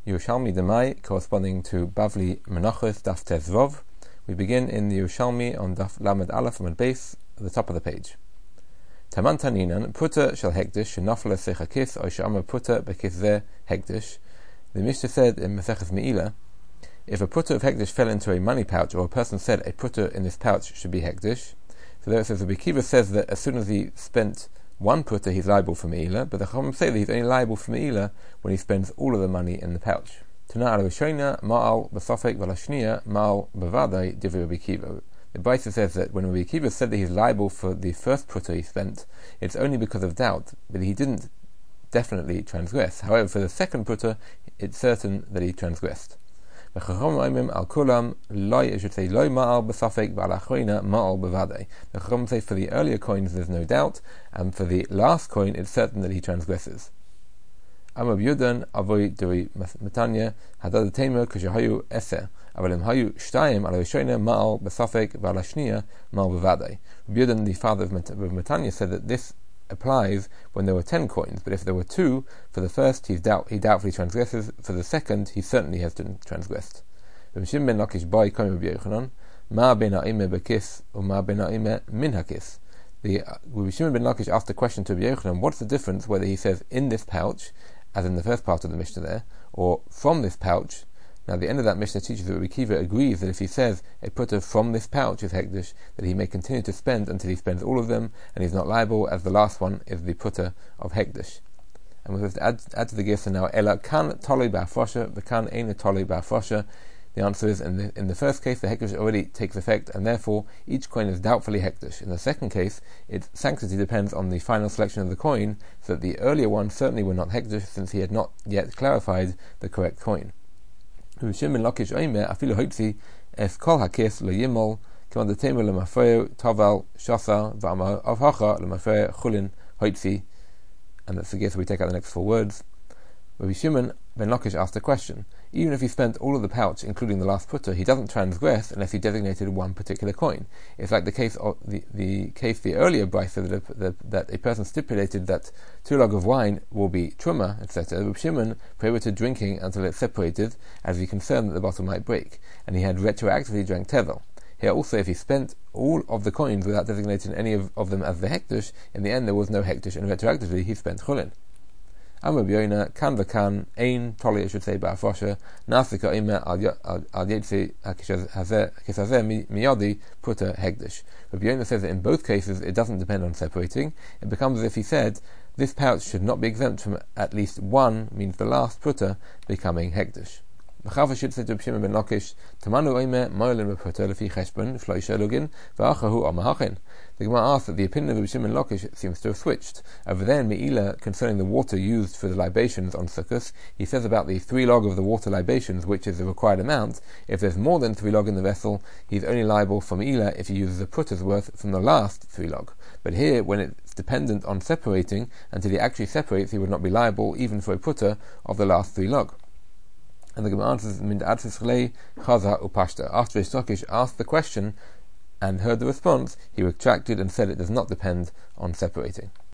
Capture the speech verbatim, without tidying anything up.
Yerushalmi Demai, corresponding to Bavli Menachos Daf Tezvov. We begin in the Yerushalmi on Daf Lamed Aleph Amud Beis, at the top of the page. Taman Taninan Puta Shel Hekdesh Shenafla Sechakis or Shama Puta Bekis Ze Hekdesh. The Mishnah said in Maseches Meila, if a puta of Hekdesh fell into a money pouch, or a person said a puta in this pouch should be Hekdesh, so there it says the Bekiva says that as soon as he spent one puta, he's liable for Meila, but the Chacham say that he's only liable for Meila when he spends all of the money in the pouch. Tana al Rishona Ma'al B'Safek V'Lashniya Ma'al B'Vadai Divrei Bekiva. The Brisa says that when Rabbi Akiva said that he's liable for the first puta he spent, it's only because of doubt, but he didn't definitely transgress. However, for the second puta, it's certain that he transgressed. The Chacham say for the earlier coins there's no doubt, and for the last coin it's certain that he transgresses. Amar Yudan avoy deri matanya hadad temer kshahayu eser avalim hayu shtayim al rishona ma'al b'safek v'al hashniya ma'al b'vadai. Yudan, the father of Matanya, said that this applies when there were ten coins, but if there were two, for the first he doubt he doubtfully transgresses, for the second he certainly has transgressed. Shimon ben Lakish by Kami Rabbi Yochanan ma ben ha'imeh bekis or ma ben ha'imeh min hakis. The Shimon ben Lakish asked a question to Rabbi Yochanan: what's the difference whether he says in this pouch, as in the first part of the Mishnah there, or from this pouch? Now the end of that Mishnah teaches that Rabbi Akiva agrees that if he says a puta from this pouch is Hekdesh, that he may continue to spend until he spends all of them, and he's not liable, as the last one is the puta of Hekdesh. And we're supposed to add, add to the Gesa now, Ela kan tolei ba'afrosha, v'kan ein tolei ba'afrosha. The answer is, in the, in the first case, the Hekdesh already takes effect, and therefore each coin is doubtfully Hekdesh. In the second case, its sanctity depends on the final selection of the coin, so that the earlier one certainly were not Hekdesh, since he had not yet clarified the correct coin. Shimon ben Lakish oimer afilu hoitzi es kol hakis lo yimol k'man detemer lemafrei toval shasar v'amar avhacha lemafrei chulin hoitzi. And that's the guess we take out the next four words. Rabbi Shimon ben Lakish asked a question: even if he spent all of the pouch, including the last puta, he doesn't transgress unless he designated one particular coin. It's like the case of the, the case the earlier brisa that a, the, that a person stipulated that two log of wine will be truma, et cetera. Rabbi Shimon prohibited drinking until it's separated, as he concerned that the bottle might break, and he had retroactively drank tevel. Here also, if he spent all of the coins without designating any of, of them as the hekdesh, in the end there was no hekdesh, and retroactively he spent chulin. Amar B'Yona kan v'kan ein toli, I should say, ba'afrosha nasika oimer al yetzi hakisazeh miyadi puta hekdesh. Rabbi Yona says that in both cases it doesn't depend on separating. It becomes as if he said this pouch should not be exempt from at least one, means the last puta, becoming hekdesh. L'chava should say to Shimon ben Lakish, Tamanu oimer mo'elin b'puta lefi cheshbon shlo yishalugin v'achahu amahachin. The Gemara asks that the opinion of Shimon ben Lakish seems to have switched. Over there in Meila, concerning the water used for the libations on Sukkot, he says about the three log of the water libations, which is the required amount. If there's more than three log in the vessel, he's only liable for Meila if he uses a puta's worth from the last three log. But here, when it's dependent on separating, until he actually separates, he would not be liable even for a puta of the last three log. And the Gemara answers, after Rish Lakish asked the question and heard the response, he retracted and said it does not depend on separating.